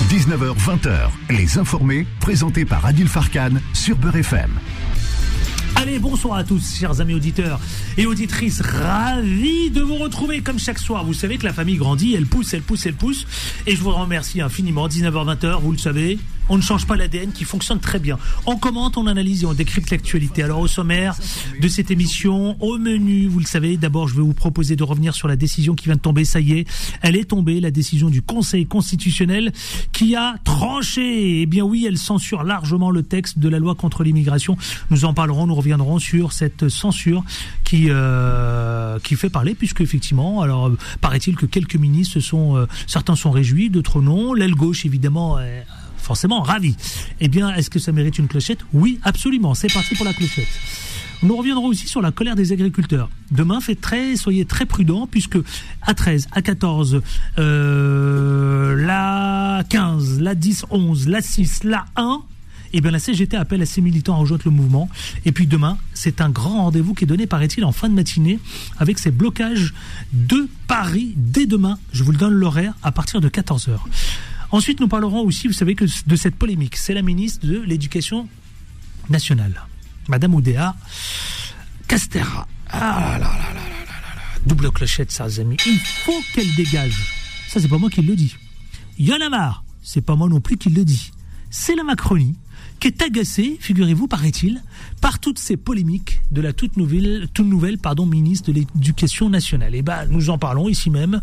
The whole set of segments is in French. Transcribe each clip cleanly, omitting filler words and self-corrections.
19h-20h, Les Informés, présentés par Adil Farkan sur Beurre FM. Allez, bonsoir à tous, chers amis auditeurs et auditrices, ravis de vous retrouver comme chaque soir. Vous savez que la famille grandit, elle pousse, et je vous remercie infiniment. 19h-20h, vous le savez, on ne change pas l'ADN qui fonctionne très bien. On commente, on analyse et on décrypte l'actualité. Alors au sommaire de cette émission, au menu, vous le savez, d'abord je vais vous proposer de revenir sur la décision qui vient de tomber. Ça y est, elle est tombée, la décision du Conseil constitutionnel qui a tranché. Eh bien oui, elle censure largement le texte de la loi contre l'immigration. Nous en parlerons, nous reviendrons sur cette censure qui fait parler, puisque effectivement, alors paraît-il que quelques ministres certains sont réjouis, d'autres non. L'aile gauche évidemment forcément ravi. Eh bien, est-ce que ça mérite une clochette ? Oui, absolument. C'est parti pour la clochette. Nous reviendrons aussi sur la colère des agriculteurs. Demain, soyez très prudents, puisque à 13, à 14, la 15, la 10, 11, la 6, la 1, eh bien, la CGT appelle à ses militants à rejoindre le mouvement. Et puis demain, c'est un grand rendez-vous qui est donné, paraît-il, en fin de matinée, avec ces blocages de Paris dès demain. Je vous le donne l'horaire à partir de 14h. Ensuite, nous parlerons aussi, vous savez, de cette polémique. C'est la ministre de l'Éducation nationale, Madame Oudéa Castéra. Ah là là là là là. Double clochette, chers amis. Il faut qu'elle dégage. Ça, c'est pas moi qui le dis. Y en a marre. C'est pas moi non plus qui le dis. C'est la Macronie qui est agacée, figurez-vous, paraît-il, par toutes ces polémiques de la toute nouvelle ministre de l'Éducation nationale. Et nous en parlons ici même,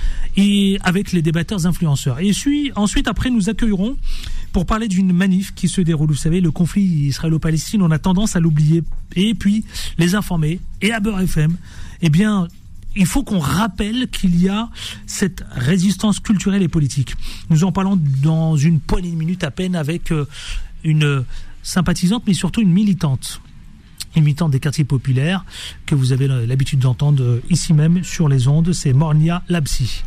et avec les débatteurs influenceurs. Et ensuite, après, nous accueillerons pour parler d'une manif qui se déroule. Vous savez, le conflit israélo-palestine, on a tendance à l'oublier. Et puis, les informés, et à Beurre FM, eh bien, il faut qu'on rappelle qu'il y a cette résistance culturelle et politique. Nous en parlons dans une poignée de minutes à peine avec une sympathisante, mais surtout une militante des quartiers populaires que vous avez l'habitude d'entendre ici même sur les ondes. C'est Mornia Labsi.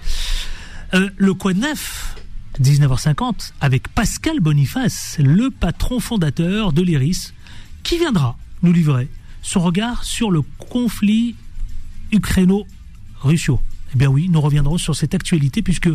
Le Quoi de Neuf, 19h50, avec Pascal Boniface, le patron fondateur de l'IRIS, qui viendra nous livrer son regard sur le conflit ukraino-russo. Eh bien oui, nous reviendrons sur cette actualité puisque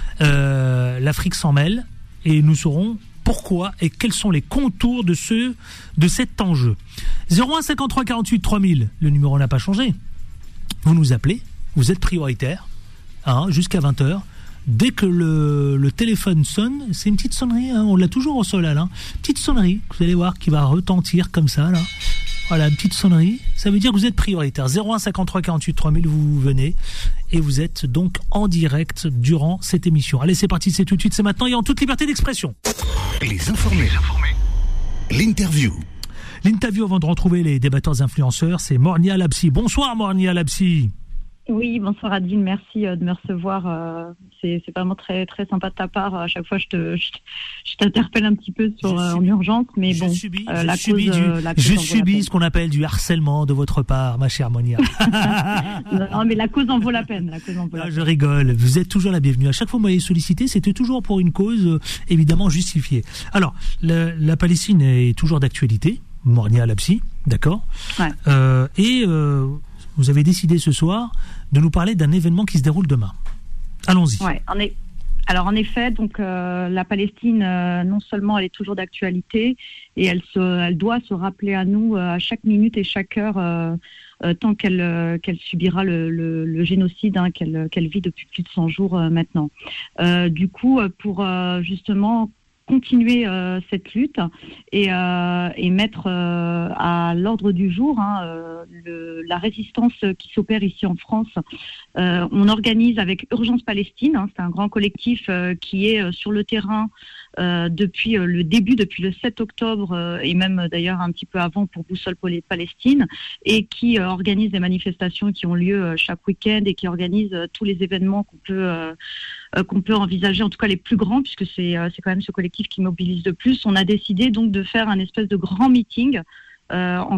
l'Afrique s'en mêle et nous saurons pourquoi et quels sont les contours de cet enjeu. 01 53 48 3000, le numéro n'a pas changé. Vous nous appelez, vous êtes prioritaire, jusqu'à 20h. Dès que le téléphone sonne, c'est une petite sonnerie, on l'a toujours au sol là, petite sonnerie, vous allez voir, qui va retentir comme ça là. Voilà, une petite sonnerie, ça veut dire que vous êtes prioritaire. 01 53 48 3000, vous venez et vous êtes donc en direct durant cette émission. Allez, c'est parti, c'est tout de suite, c'est maintenant et en toute liberté d'expression. Les informés. L'interview. L'interview avant de retrouver les débatteurs influenceurs, c'est Mornia Labsi. Bonsoir Mornia Labsi. Oui, bonsoir Adil, merci de me recevoir. C'est vraiment très très sympa de ta part. À chaque fois, je t'interpelle un petit peu en urgence, mais bon. Je subis ce qu'on appelle du harcèlement de votre part, ma chère Monia. Non, mais la cause en vaut la peine. Je rigole. Vous êtes toujours la bienvenue. À chaque fois que vous m'avez sollicité, c'était toujours pour une cause évidemment justifiée. Alors, la Palestine est toujours d'actualité. Mornia Labsi, d'accord. Ouais. Vous avez décidé ce soir de nous parler d'un événement qui se déroule demain. Allons-y. Ouais, alors en effet, donc la Palestine, non seulement elle est toujours d'actualité, et elle doit se rappeler à nous à chaque minute et chaque heure, tant qu'elle subira le génocide qu'elle vit depuis plus de 100 jours maintenant. Du coup, pour justement continuer cette lutte et mettre à l'ordre du jour la résistance qui s'opère ici en France. On organise avec Urgence Palestine, c'est un grand collectif qui est sur le terrain depuis le début, depuis le 7 octobre et même d'ailleurs un petit peu avant pour Boussole Palestine, et qui organise des manifestations qui ont lieu chaque week-end et qui organise tous les événements qu'on peut envisager, en tout cas les plus grands, puisque c'est quand même ce collectif qui mobilise le plus. On a décidé donc de faire un espèce de grand meeting en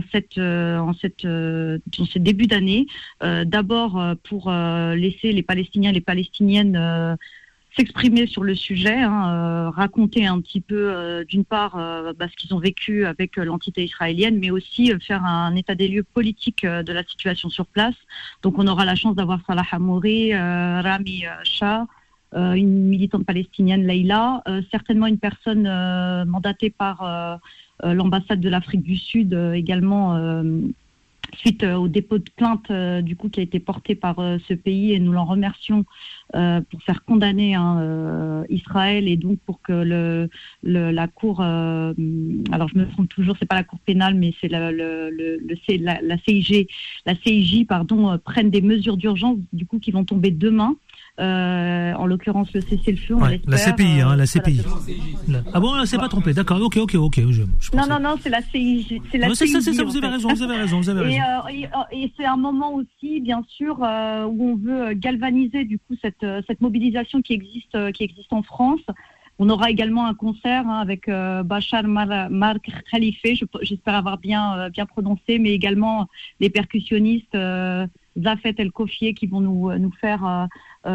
ce début d'année, d'abord pour laisser les Palestiniens et les Palestiniennes s'exprimer sur le sujet, raconter un petit peu d'une part ce qu'ils ont vécu avec l'entité israélienne, mais aussi faire un état des lieux politique de la situation sur place. Donc on aura la chance d'avoir Salah Hamouri, Rami Shah, une militante palestinienne, Leïla, certainement une personne mandatée par l'ambassade de l'Afrique du Sud également, suite au dépôt de plainte du coup qui a été porté par ce pays, et nous l'en remercions pour faire condamner Israël, et donc pour que la cour, alors je me trompe toujours, c'est pas la cour pénale mais c'est la CIJ prenne des mesures d'urgence du coup qui vont tomber demain. En l'occurrence le cessez-le-feu, on l'espère. La CPI, la CPI. Ah bon, là, c'est pas trompé, d'accord, ok. Non, c'est la CIJ. C'est la CIJ, c'est ça, vous avez raison. Et c'est un moment aussi, bien sûr, où on veut galvaniser du coup cette mobilisation qui existe en France. On aura également un concert avec Bachar Mark Khalife, j'espère avoir bien prononcé, mais également les percussionnistes Zafet El Kofié qui vont nous faire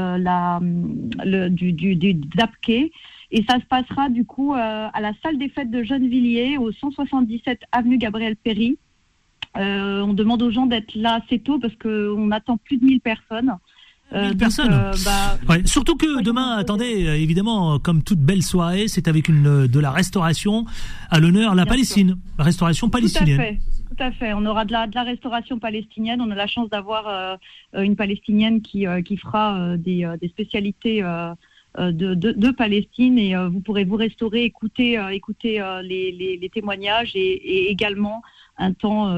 du Dabke. Et ça se passera du coup à la salle des fêtes de Gennevilliers, au 177 avenue Gabriel Péri. On demande aux gens d'être là assez tôt parce qu'on attend plus de 1000 personnes. 1000 personnes. Ouais, surtout que demain, attendez, évidemment, comme toute belle soirée, c'est avec de la restauration à l'honneur la Palestine, la restauration palestinienne. Tout à fait. On aura de la restauration palestinienne. On a la chance d'avoir une Palestinienne qui fera des spécialités de Palestine, et vous pourrez vous restaurer, écouter les témoignages, et également un temps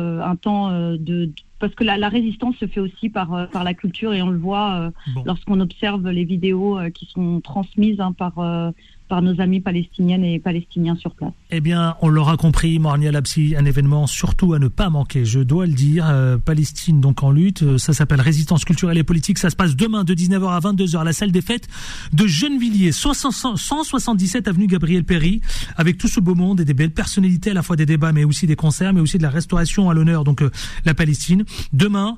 parce que la résistance se fait aussi par la culture, et on le voit lorsqu'on observe les vidéos qui sont transmises par nos amis palestiniennes et palestiniens sur place. Eh bien, on l'aura compris, Mornia Labsi, un événement surtout à ne pas manquer, je dois le dire. Palestine donc en lutte, ça s'appelle Résistance culturelle et politique, ça se passe demain de 19h à 22h à la salle des fêtes de Gennevilliers, 177 avenue Gabriel Péri, avec tout ce beau monde et des belles personnalités, à la fois des débats mais aussi des concerts, mais aussi de la restauration à l'honneur, donc la Palestine. Demain,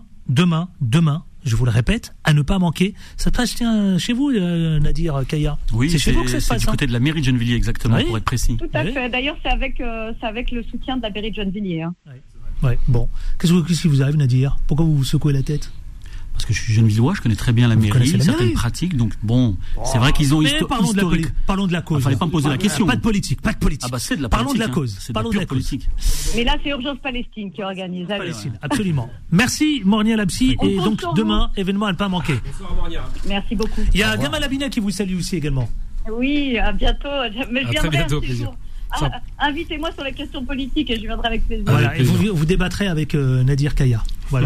je vous le répète, à ne pas manquer. Ça se passe chez vous, Nadir Kaya? Oui, c'est chez vous que ça se passe. C'est du côté de la mairie de Gennevilliers, exactement, oui, pour être précis. Tout à fait. D'ailleurs, c'est avec le soutien de la mairie de Gennevilliers. Ouais. Bon. Qu'est-ce qui vous arrive, Nadir? Pourquoi vous vous secouez la tête? Parce que je suis Gennevillois, je connais très bien la mairie, certaines pratiques, donc bon, c'est vrai qu'ils ont historique. Parlons de la cause. Fallait pas me poser la question. Pas de politique. Ah bah c'est de la politique. Parlons de la cause. C'est de la pure politique. Mais là, c'est Urgence Palestine qui organise. Palestine, absolument. Merci, Mornia Labsi. Et donc, demain, événement à ne pas manquer. Bonsoir, Mornia. Merci beaucoup. Il y a Gamal Abina qui vous salue aussi également. Oui, à bientôt. Mais je viendrai très bientôt, plaisir. Invitez-moi sur les questions politiques et je viendrai avec plaisir. Voilà, et vous débattrez avec Nadir Kaya. Voilà.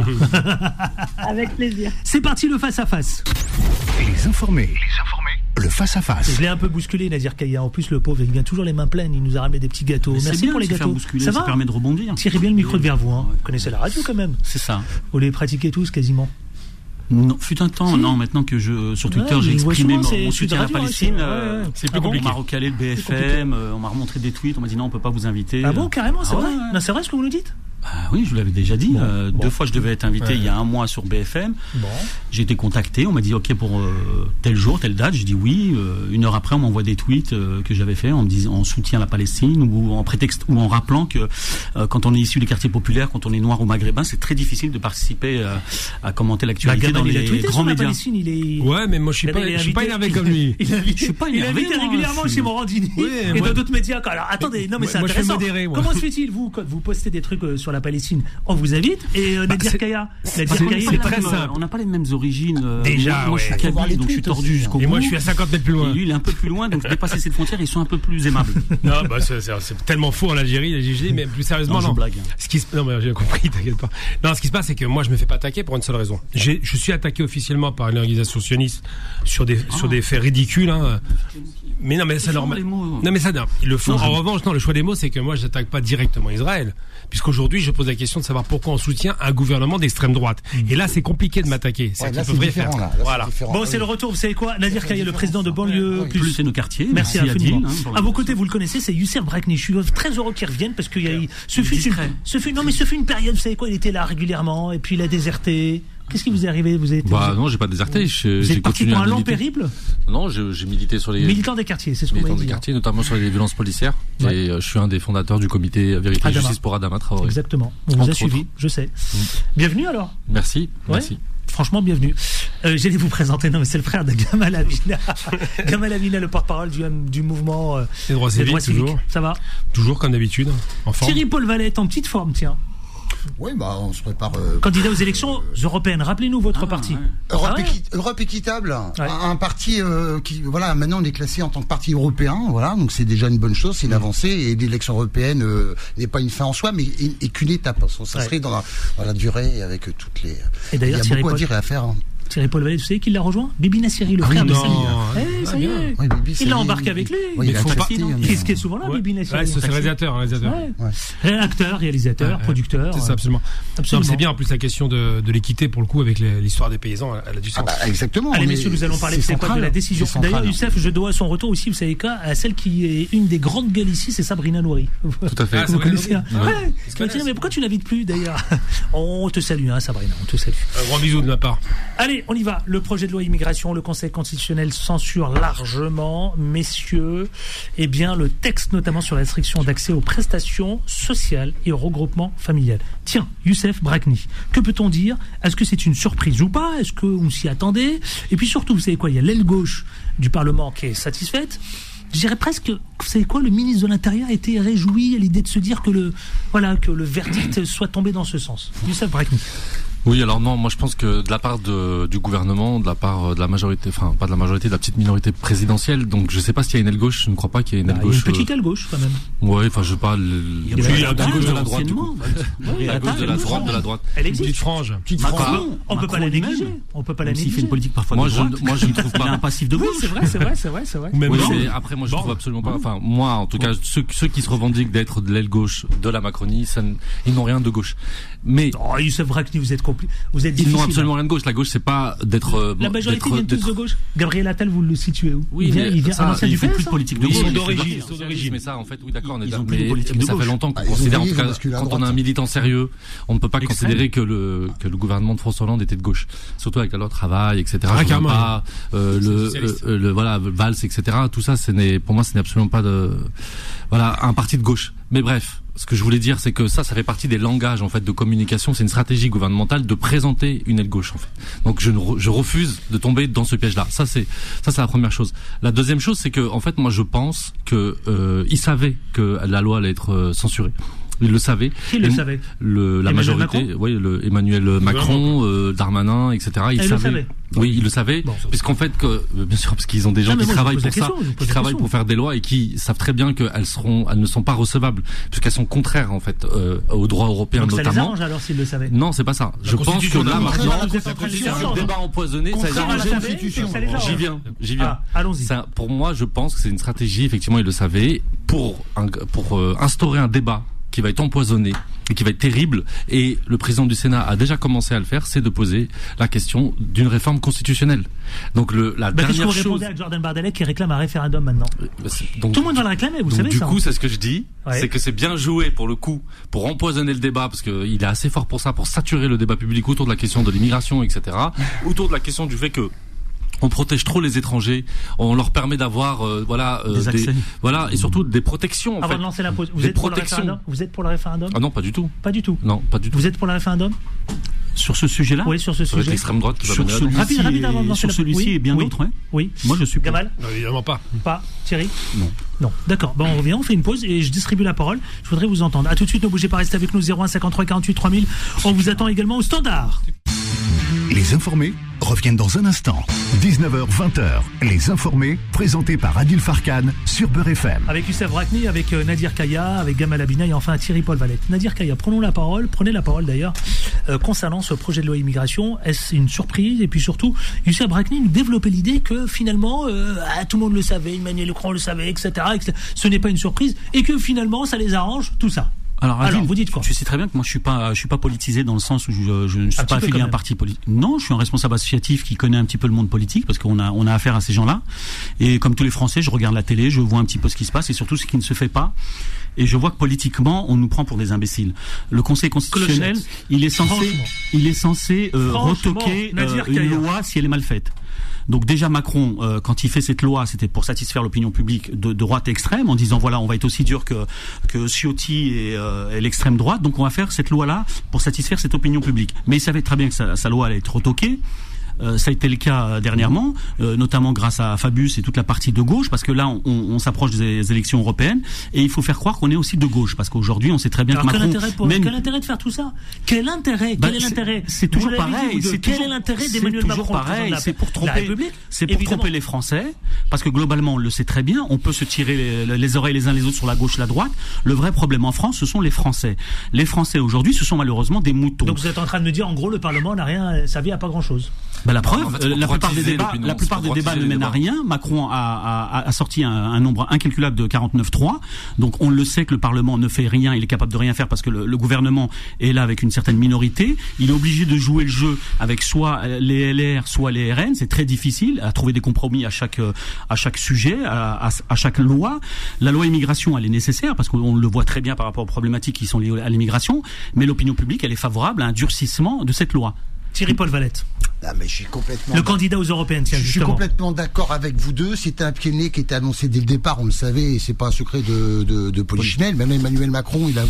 Avec plaisir. C'est parti, le face-à-face. Les informés. Le face-à-face. Je l'ai un peu bousculé, Nadir Kaya. En plus, le pauvre, il vient toujours les mains pleines. Il nous a ramené des petits gâteaux. Merci bien pour les gâteaux. Ça va, permet de rebondir. Tirez bien le micro vers vous. Vous connaissez la radio quand même. C'est ça. Vous les pratiquez tous quasiment. Non, fut un temps, non, maintenant que sur Twitter, j'ai exprimé mon soutien à la Palestine. C'est plus compliqué. On m'a recalé le BFM, on m'a remontré des tweets, on m'a dit non, on peut pas vous inviter. Ah bon, carrément, c'est vrai? Non, c'est vrai ce que vous nous dites? Oui, je vous l'avais déjà dit. Deux fois, je devais être invité il y a un mois sur BFM. J'ai été contacté. On m'a dit OK pour tel jour, telle date. J'ai dit oui. Une heure après, on m'envoie des tweets que j'avais fait en soutien à la Palestine ou en prétexte ou en rappelant que quand on est issu des quartiers populaires, quand on est noir ou maghrébin, c'est très difficile de participer à commenter l'actualité dans les grands médias. Ouais, mais moi je suis pas énervé comme lui. Il invite régulièrement chez Morandini et dans d'autres médias. Alors attendez, non mais c'est intéressant. Comment se fait-il vous quand vous postez des trucs sur la Palestine, on vous invite, et Nadir Kaya, c'est très simple. On n'a pas les mêmes origines. Déjà, moi je suis kabyle, donc je suis tordu jusqu'au bout. Et moi je suis à 50 mètres plus loin. Et lui il est un peu plus loin, donc dépasser cette frontière, ils sont un peu plus aimables. Non, bah c'est tellement fou en Algérie, mais plus sérieusement non. Blague. Non mais j'ai compris, t'inquiète pas. Non, ce qui se passe, c'est que moi je me fais pas attaquer pour une seule raison. Je suis attaqué officiellement par une organisation sioniste sur des faits ridicules. Mais non, mais c'est normal. Non, mais ça, non. Ils le font. En revanche, non, le choix des mots, c'est que moi, j'attaque pas directement Israël. Puisqu'aujourd'hui, je pose la question de savoir pourquoi on soutient un gouvernement d'extrême droite. Et là, c'est compliqué de m'attaquer. Ouais, là, c'est différent, là. Voilà. Bon, c'est le retour. Vous savez quoi? Nadir Kaya, le président de banlieue plus c'est nos quartiers. Merci infiniment. À vos côtés, vous le connaissez, c'est Youssef Brakni. Je suis très heureux qu'il revienne parce qu'il y a ce fut une période, vous savez quoi, il était là régulièrement et puis il a déserté. Qu'est-ce qui vous est arrivé? Non, j'ai pas déserté. Vous êtes parti pour un long périple? Non, j'ai milité sur les militants des quartiers, c'est ce qu'on m'a dit. Militants des quartiers, notamment sur les violences policières. Ouais. Et je suis un des fondateurs du comité Vérité et Justice pour Adama Traoré. Exactement. On vous a suivi, je sais. Bienvenue alors. Merci. Franchement, bienvenue. J'allais vous présenter, non mais c'est le frère de Gamal Avina. Gamal Avina, le porte-parole du mouvement des droits civiques, toujours. Ça va? Toujours comme d'habitude, en forme. Thierry-Paul Valette, en petite forme, tiens. Oui, on se prépare. Candidat aux élections européennes. Rappelez-nous votre parti. Ouais. Europe Équitable, un parti qui, voilà, maintenant on est classé en tant que parti européen, voilà, donc c'est déjà une bonne chose, c'est une avancée, et l'élection européenne n'est pas une fin en soi, mais est qu'une étape. Ça serait dans la durée avec toutes les. Et d'ailleurs, il y a beaucoup à dire et à faire. Thierry-Paul Valette, vous savez qui l'a rejoint? Bibi Nassiri, le frère de Samy. Ça y est. Oui, Bibi, il l'a embarqué avec lui. Oui, il est ce qui est souvent là, Bibi Nassiri. C'est réalisateur. Acteur, réalisateur, producteur. C'est ça, absolument. Non, c'est bien en plus la question de l'équité pour le coup avec l'histoire des paysans, elle a du sens. Exactement. Allez messieurs, nous allons parler de la décision. D'ailleurs, Youssef, je dois son retour aussi, vous savez quoi, à celle qui est une des grandes gueules ici, c'est Sabrina Nouri. Tout à fait. Vous connaissez? Mais pourquoi tu l'invites plus d'ailleurs? On te salue, Sabrina, on te salue. Un grand bisou de ma part. Allez, on y va. Le projet de loi immigration, le Conseil constitutionnel censure largement, messieurs, le texte notamment sur la restriction d'accès aux prestations sociales et au regroupement familial. Tiens, Youssef Brakni, que peut-on dire? Est-ce que c'est une surprise ou pas? Est-ce qu'on s'y attendait? Et puis surtout, vous savez quoi, il y a l'aile gauche du Parlement qui est satisfaite. Je dirais presque, vous savez quoi, le ministre de l'Intérieur a été réjoui à l'idée de se dire que le verdict soit tombé dans ce sens. Youssef Brakni. Oui, alors non, moi je pense que de la part du gouvernement, de la part de la majorité, enfin pas de la majorité, de la petite minorité présidentielle, donc je sais pas s'il y a une aile gauche, je ne crois pas qu'il y ait une aile gauche. Il y a une petite aile gauche quand même. Ouais, enfin je sais pas. Il y a la gauche de la droite. La gauche de la droite. Elle existe. Petite frange. On peut pas la négliger. On peut pas la négliger. Il fait une politique parfois. Moi je ne trouve pas. Il a un passif de gauche. C'est vrai. Oui, après moi je trouve absolument pas. Enfin moi en tout cas ceux qui se revendiquent d'être de l'aile gauche de la Macronie, ils n'ont rien de gauche. Mais Youssef Brakni, vous êtes difficile. Non, absolument rien de gauche. La gauche, c'est pas d'être. La majorité vient tous de gauche. Gabriel Attal, vous le situez où? Oui, il fait plus de politique de gauche. Ils sont d'origine. Mais ça, en fait, oui, d'accord, on est d'accord. Mais ça fait longtemps qu'on considère, en tout cas, quand on a un militant sérieux, on ne peut pas considérer que le gouvernement de François Hollande était de gauche. Surtout avec la loi travail, etc. Carrément. Voilà, Valls, etc. Tout ça, pour moi, ce n'est absolument pas un parti de gauche. Mais bref. Ce que je voulais dire, c'est que ça fait partie des langages en fait de communication. C'est une stratégie gouvernementale de présenter une aile gauche en fait. Donc je refuse de tomber dans ce piège-là. Ça c'est la première chose. La deuxième chose, c'est que en fait moi je pense que il savait que la loi allait être censurée. Il le savait. Qui le savait? La majorité, oui, Emmanuel Macron, Darmanin, etc. Il savait. Oui, il le savait, puisqu'en fait, bien sûr, parce qu'ils ont des gens qui travaillent pour ça, qui travaillent pour faire des lois et qui savent très bien qu'elles ne sont pas recevables, puisqu'elles sont contraires en fait au droit européen notamment. Donc ça les arrange alors s'ils le savaient. Non, c'est pas ça. Je pense que là maintenant, le débat empoisonné, ça les arrange. J'y viens. Allons-y. Pour moi, je pense que c'est une stratégie. Effectivement, il le savait pour instaurer un débat qui va être empoisonné et qui va être terrible, et le président du Sénat a déjà commencé à le faire, c'est de poser la question d'une réforme constitutionnelle. Donc dernière chose... Qu'est-ce que vous répondez à Jordan Bardella qui réclame un référendum maintenant? Tout le monde va le réclamer, vous savez ça. Du coup, c'est ce que je dis, c'est que c'est bien joué pour le coup, pour empoisonner le débat, parce qu'il est assez fort pour ça, pour saturer le débat public autour de la question de l'immigration, etc. Autour de la question du fait que on protège trop les étrangers, on leur permet d'avoir des accès. Et surtout des protections. Avant de lancer la pause, vous êtes pour le référendum? Ah non, pas du tout. Pas du tout. Non, pas du tout. Vous êtes pour le référendum? Sur ce sujet-là? Oui, sur ce sujet. L'extrême droite qui va mener rapide avant de lancer la pause. Sur celui-ci et bien d'autres, Oui. Moi, je suis pour. Gamal? Évidemment pas. Pas. Thierry? Non. D'accord. On revient, on fait une pause et je distribue la parole. Je voudrais vous entendre. À tout de suite, ne bougez pas, restez avec nous. 01 53 48 3000. On vous attend également au standard. Les informés reviennent dans un instant. 19h, 20h. Les informés, présentés par Adil Farkan sur Beurre FM. Avec Youssef Brakni, avec Nadir Kaya, avec Gamal Abina et enfin Thierry-Paul Valette. Nadir Kaya, prenez la parole d'ailleurs, concernant ce projet de loi immigration. Est-ce une surprise? Et puis surtout, Youssef Brakni nous développait l'idée que finalement, tout le monde le savait, Emmanuel Macron le savait, etc. Ce n'est pas une surprise et que finalement, ça les arrange, tout ça. Alors, Adil, vous dites quoi? Tu sais très bien que moi je suis pas politisé dans le sens où je ne suis pas affilié à un parti politique. Non, je suis un responsable associatif qui connaît un petit peu le monde politique parce qu'on a affaire à ces gens-là. Et comme tous les Français, je regarde la télé, je vois un petit peu ce qui se passe et surtout ce qui ne se fait pas. Et je vois que politiquement, on nous prend pour des imbéciles. Le Conseil constitutionnel, il est censé retoquer une loi si elle est mal faite. Donc déjà Macron, quand il fait cette loi, c'était pour satisfaire l'opinion publique de droite extrême, en disant voilà, on va être aussi dur que Ciotti et l'extrême droite, donc on va faire cette loi-là pour satisfaire cette opinion publique. Mais il savait très bien que sa loi allait être retoquée. Ça a été le cas dernièrement, notamment grâce à Fabius et toute la partie de gauche, parce que là, on s'approche des élections européennes, et il faut faire croire qu'on est aussi de gauche, parce qu'aujourd'hui, on sait très bien que Macron... Quel intérêt de faire tout ça ? Quel intérêt ? Quel est l'intérêt ? C'est toujours pareil. Quel est l'intérêt d'Emmanuel Macron ? C'est pour tromper les Français, parce que globalement, on le sait très bien, on peut se tirer les oreilles les uns les autres sur la gauche et la droite. Le vrai problème en France, ce sont les Français. Les Français, aujourd'hui, ce sont malheureusement des moutons. Donc vous êtes en train de me dire, en gros, le Parlement n'a rien servi à pas grand-chose. La preuve, la plupart des débats ne mènent à rien. Macron a sorti un nombre incalculable de 49-3. Donc on le sait que le Parlement ne fait rien, il est capable de rien faire parce que le gouvernement est là avec une certaine minorité. Il est obligé de jouer le jeu avec soit les LR, soit les RN. C'est très difficile à trouver des compromis à chaque sujet, à chaque loi. La loi immigration, elle est nécessaire parce qu'on le voit très bien par rapport aux problématiques qui sont liées à l'immigration. Mais l'opinion publique, elle est favorable à un durcissement de cette loi. Thierry-Paul Valette. Ah, mais je suis complètement le candidat aux européennes, tiens, je suis complètement d'accord avec vous deux. C'était un pied de nez qui était annoncé dès le départ, on le savait, et c'est pas un secret de Polichinelle. Même Emmanuel Macron, il a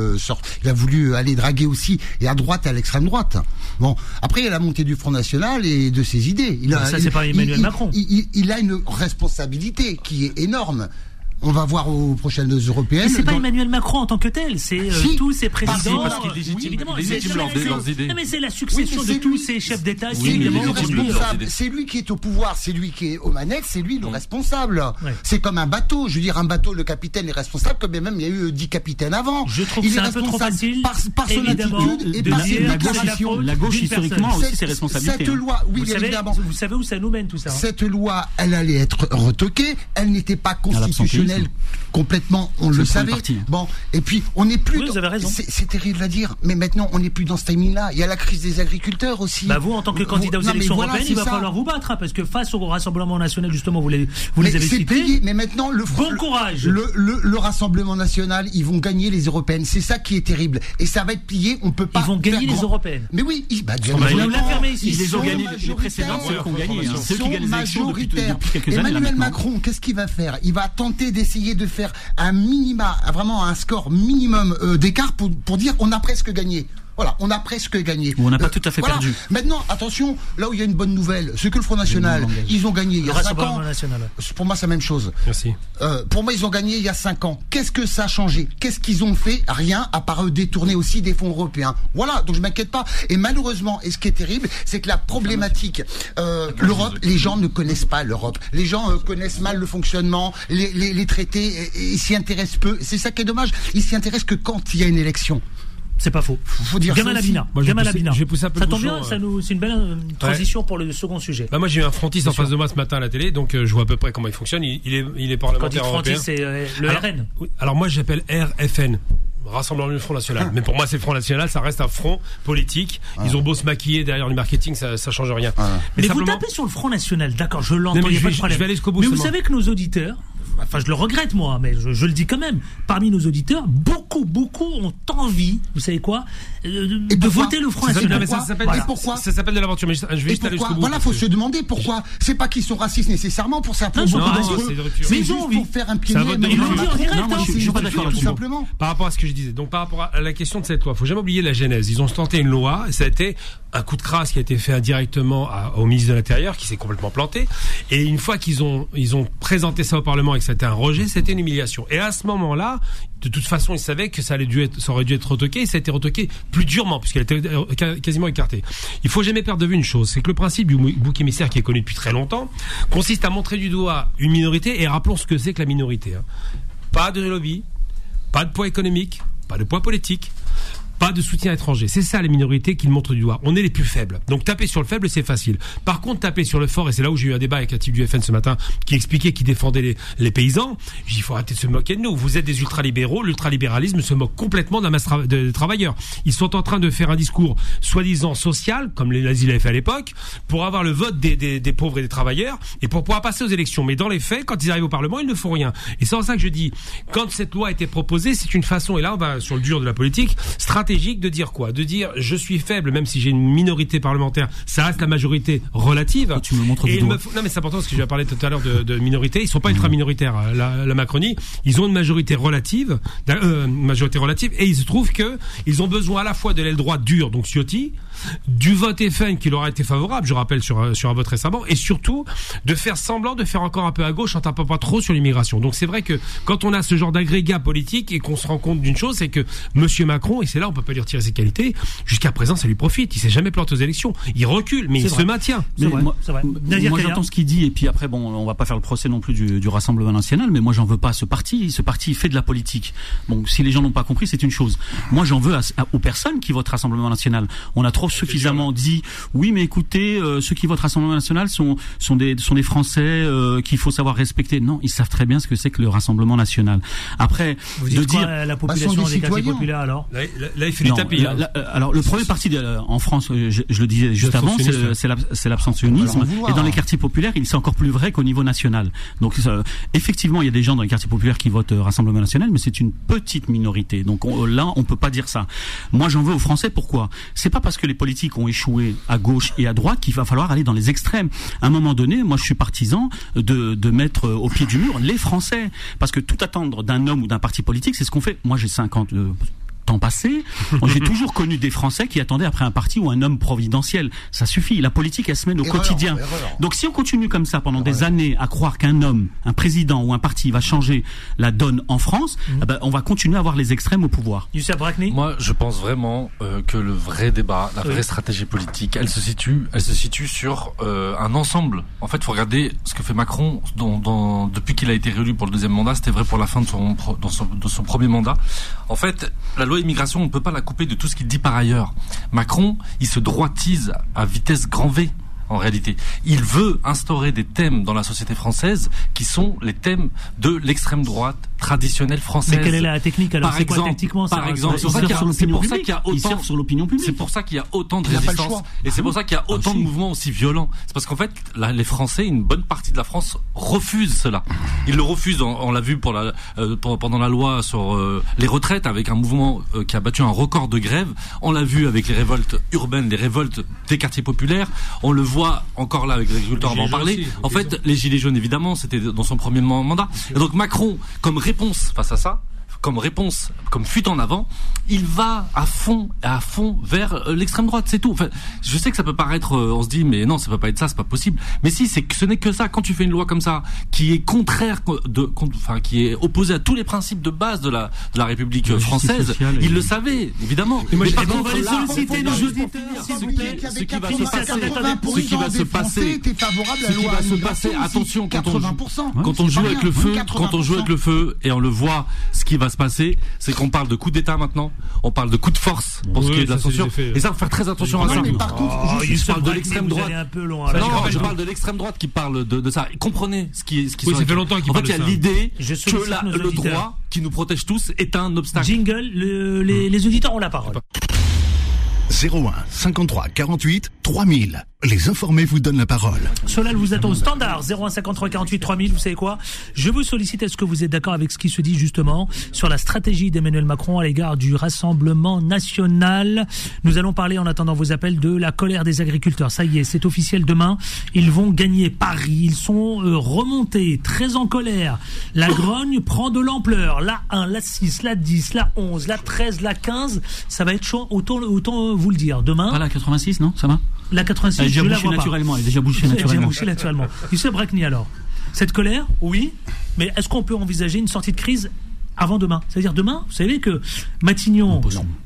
voulu aller draguer aussi, et à droite et à l'extrême droite. Bon, après il y a la montée du Front National et de ses idées. C'est pas Emmanuel Macron. Il a une responsabilité qui est énorme. On va voir aux prochaines européennes. Mais c'est pas Emmanuel Macron en tant que tel, c'est tous ces présidents. Parce qu'il légitime leurs idées. Non, mais c'est la succession de tous ces chefs d'État qui évidemment. C'est lui qui est au pouvoir, c'est lui qui est aux manettes, c'est lui le responsable. Ouais. C'est comme un bateau. Je veux dire, un bateau, le capitaine est responsable, comme même il y a eu 10 capitaines avant. Je trouve que c'est un peu trop facile par son attitude et par ses déclarations. La gauche historiquement a aussi ses responsabilités. Cette loi, oui, évidemment. Vous savez où ça nous mène tout ça. Cette loi, elle allait être retoquée. Elle n'était pas constitutionnelle. Complètement, on le savait. Bon, et puis on n'est plus. Vous avez raison. C'est terrible à dire, mais maintenant on n'est plus dans ce timing-là. Il y a la crise des agriculteurs aussi. Vous, en tant que candidat aux élections européennes, il va falloir vous battre, parce que face au Rassemblement national, justement, vous les avez cités. Mais maintenant, bon courage. Le Rassemblement national, ils vont gagner les européennes. C'est ça qui est terrible, et ça va être plié. On peut pas. Ils vont gagner les européennes. Mais oui, vous l'affirmez ici. Ils les ont gagné. Les précédents, ceux qui ont gagné. Ceux qui gagnent les élections depuis quelques années. Emmanuel Macron, qu'est-ce qu'il va faire ? Il va tenter d'essayer de faire un minima, vraiment un score minimum d'écart pour dire on a presque gagné. Voilà, on a presque gagné. On n'a pas tout à fait perdu. Maintenant, attention, là où il y a une bonne nouvelle, c'est que le Front National, ils ont gagné il y a 5 ans. Pour moi, c'est la même chose. Merci. Pour moi, ils ont gagné il y a 5 ans. Qu'est-ce que ça a changé ? Qu'est-ce qu'ils ont fait ? Rien, à part détourner aussi des fonds européens. Voilà, donc je m'inquiète pas. Et malheureusement, et ce qui est terrible, c'est que la problématique, l'Europe, les gens ne connaissent pas l'Europe. Les gens connaissent mal le fonctionnement, les traités, et s'y intéressent peu. C'est ça qui est dommage. Ils s'y intéressent que quand il y a une élection. C'est pas faux. Faut dire Gamal Abina. J'ai poussé un peu ça tombe bien, c'est une belle transition pour le second sujet. Moi j'ai eu un frontiste en face de moi ce matin à la télé, donc je vois à peu près comment il fonctionne. Il est parlementaire européen. Quand il dit frontiste, c'est le RN. Alors moi j'appelle RFN. Rassemblement du Front National. Mais pour moi, c'est le Front National, ça reste un front politique. Ils ont beau se maquiller derrière du marketing, ça change rien. Mais simplement... vous tapez sur le Front National, d'accord, je l'entends, il n'y a pas de problème. Je vais aller jusqu'au bout. Mais vous savez que nos auditeurs, enfin je le regrette moi, mais je le dis quand même, parmi nos auditeurs, beaucoup ont envie, vous savez quoi, de voter le Front National. Et pourquoi ? Ça s'appelle de l'aventure, mais je vais juste aller jusqu'au bout. Voilà, faut se demander pourquoi. C'est pas qu'ils sont racistes nécessairement pour ça. Mais ils ont envie. Pour faire un pied. Je suis pas d'accord tout simplement. Par rapport à ce que je disais, donc par rapport à la question de cette loi, faut jamais oublier la genèse. Ils ont tenté une loi, ça a été un coup de crasse qui a été fait indirectement au ministre de l'Intérieur, qui s'est complètement planté. Et une fois qu'ils ont présenté ça au Parlement et que c'était un rejet, c'était une humiliation. Et à ce moment-là, de toute façon, ils savaient que ça aurait dû être retoqué, et ça a été retoqué plus durement, puisqu'elle était quasiment écartée. Il faut jamais perdre de vue une chose, c'est que le principe du bouc émissaire, qui est connu depuis très longtemps, consiste à montrer du doigt une minorité, et rappelons ce que c'est que la minorité. Pas de lobby, pas de poids économique, pas de poids politique, pas de soutien étranger. C'est ça les minorités qu'ils montrent du doigt. On est les plus faibles. Donc taper sur le faible, c'est facile. Par contre, taper sur le fort, et c'est là où j'ai eu un débat avec un type du FN ce matin qui expliquait, qui défendait les paysans. J'ai dit, il faut arrêter de se moquer de nous. Vous êtes des ultralibéraux. L'ultralibéralisme se moque complètement d'un masse de travailleurs. Ils sont en train de faire un discours soi-disant social, comme les nazis l'avaient fait à l'époque, pour avoir le vote des pauvres et des travailleurs, et pour pouvoir passer aux élections. Mais dans les faits, quand ils arrivent au Parlement, ils ne font rien. Et c'est en ça que je dis, quand cette loi a été proposée, c'est une façon, et là on va sur le dur de la politique, stratégique stratégique de dire quoi ? De dire je suis faible même si j'ai une minorité parlementaire, ça reste la majorité relative. Quand tu me montres du doigt. Non mais c'est important parce que je vais parler tout à l'heure de minorité. Ils sont pas ultra minoritaires la Macronie. Ils ont une majorité relative, et il se trouve que ils ont besoin à la fois de l'aile droite dure, donc Ciotti, du vote FN qui leur a été favorable, je rappelle sur un vote récemment, et surtout de faire semblant de faire encore un peu à gauche en tapant pas trop sur l'immigration. Donc c'est vrai que quand on a ce genre d'agrégat politique et qu'on se rend compte d'une chose, c'est que Monsieur Macron, et c'est là on peut pas lui retirer ses qualités, jusqu'à présent ça lui profite, il s'est jamais planté aux élections, il recule mais il se maintient. Mais moi j'entends ce qu'il dit, et puis après on va pas faire le procès non plus du Rassemblement National, mais moi j'en veux pas à ce parti fait de la politique. Bon, si les gens n'ont pas compris, c'est une chose. Moi j'en veux aux personnes qui votent Rassemblement National. On a trop suffisamment dit oui mais écoutez, ceux qui votent Rassemblement National sont des Français qu'il faut savoir respecter. Non, ils savent très bien ce que c'est que le Rassemblement National. Après, vous dites quoi, la population des quartiers populaires alors là il fait du tapis. Alors le premier parti en France, je le disais juste avant, c'est l'abstentionnisme, et dans les quartiers populaires c'est encore plus vrai qu'au niveau national. Donc effectivement il y a des gens dans les quartiers populaires qui votent Rassemblement National, mais c'est une petite minorité. Donc là on peut pas dire ça. Moi j'en veux aux Français. Pourquoi ? C'est pas parce que les politiques ont échoué à gauche et à droite qu'il va falloir aller dans les extrêmes. À un moment donné, moi je suis partisan de mettre au pied du mur les Français, parce que tout attendre d'un homme ou d'un parti politique, c'est ce qu'on fait. Moi j'ai 50 temps passé, j'ai toujours connu des Français qui attendaient après un parti ou un homme providentiel. Ça suffit. La politique, elle se mène au quotidien. Donc si on continue comme ça pendant des années à croire qu'un homme, un président ou un parti va changer la donne en France, on va continuer à avoir les extrêmes au pouvoir. Youssef Brakni ? Moi, je pense vraiment que le vrai débat, la vraie stratégie politique, elle se situe sur un ensemble. En fait, il faut regarder ce que fait Macron depuis qu'il a été réélu pour le deuxième mandat. C'était vrai pour la fin de son premier mandat. En fait, la loi immigration, on ne peut pas la couper de tout ce qu'il dit par ailleurs. Macron, il se droitise à vitesse grand V. En réalité, il veut instaurer des thèmes dans la société française qui sont les thèmes de l'extrême droite traditionnelle française. Mais quelle est la technique alors ? C'est quoi tactiquement ? Par exemple, c'est pour ça qu'il y a autant sur l'opinion publique. C'est pour ça qu'il y a autant de résistance et c'est pour ça qu'il y a autant de mouvements aussi violents. C'est parce qu'en fait, les Français, une bonne partie de la France refuse cela. Ils le refusent. On l'a vu pendant la loi sur les retraites, avec un mouvement qui a battu un record de grève. On l'a vu avec les révoltes urbaines, les révoltes des quartiers populaires. On le voit encore là avec les agriculteurs, on va en parler. En fait, les gilets jaunes, évidemment, c'était dans son premier mandat. Et donc Macron, comme réponse face à ça, comme fuite en avant, il va à fond vers l'extrême droite, c'est tout. Enfin, je sais que ça peut paraître, on se dit, mais non, ça peut pas être ça, c'est pas possible. Mais si, ce n'est que ça. Quand tu fais une loi comme ça, qui est qui est opposée à tous les principes de base de la République française, il le savait, évidemment. Mais par contre, on va les solliciter nos auditeurs, s'il vous plaît. Ce qui va se passer, attention, quand on joue avec le feu, et on le voit, ce qui va se passer, c'est qu'on parle de coup d'État maintenant, on parle de coup de force pour ce qui est de la censure, et ça, faut faire très attention à ça. Mais par contre, je parle de l'extrême droite. Non, je parle de l'extrême droite qui parle de ça. Comprenez ce qui oui, ça fait longtemps qu'il en fait, parle de ça. Il y a l'idée que le droit qui nous protège tous est un obstacle. Jingle, les auditeurs ont la parole. 01 53 48 3000. Les informés vous donnent la parole. Solal vous attend au standard 01 53 48 3000. Vous savez quoi ? Je vous sollicite. Est-ce que vous êtes d'accord avec ce qui se dit justement sur la stratégie d'Emmanuel Macron à l'égard du Rassemblement National ? Nous allons parler, en attendant vos appels, de la colère des agriculteurs. Ça y est, c'est officiel. Demain, ils vont gagner Paris. Ils sont remontés, très en colère. La grogne prend de l'ampleur. La 1, la 6, la 10, la 11, la 13, la 15. Ça va être chaud. Autant vous le dire. Demain. Pas la 86, non ? Ça va ? La 86, elle est déjà bouchée naturellement. Elle est déjà bouchée naturellement. Youssef Brakni, alors, cette colère, oui, mais est-ce qu'on peut envisager une sortie de crise avant demain ? C'est-à-dire demain, vous savez que Matignon,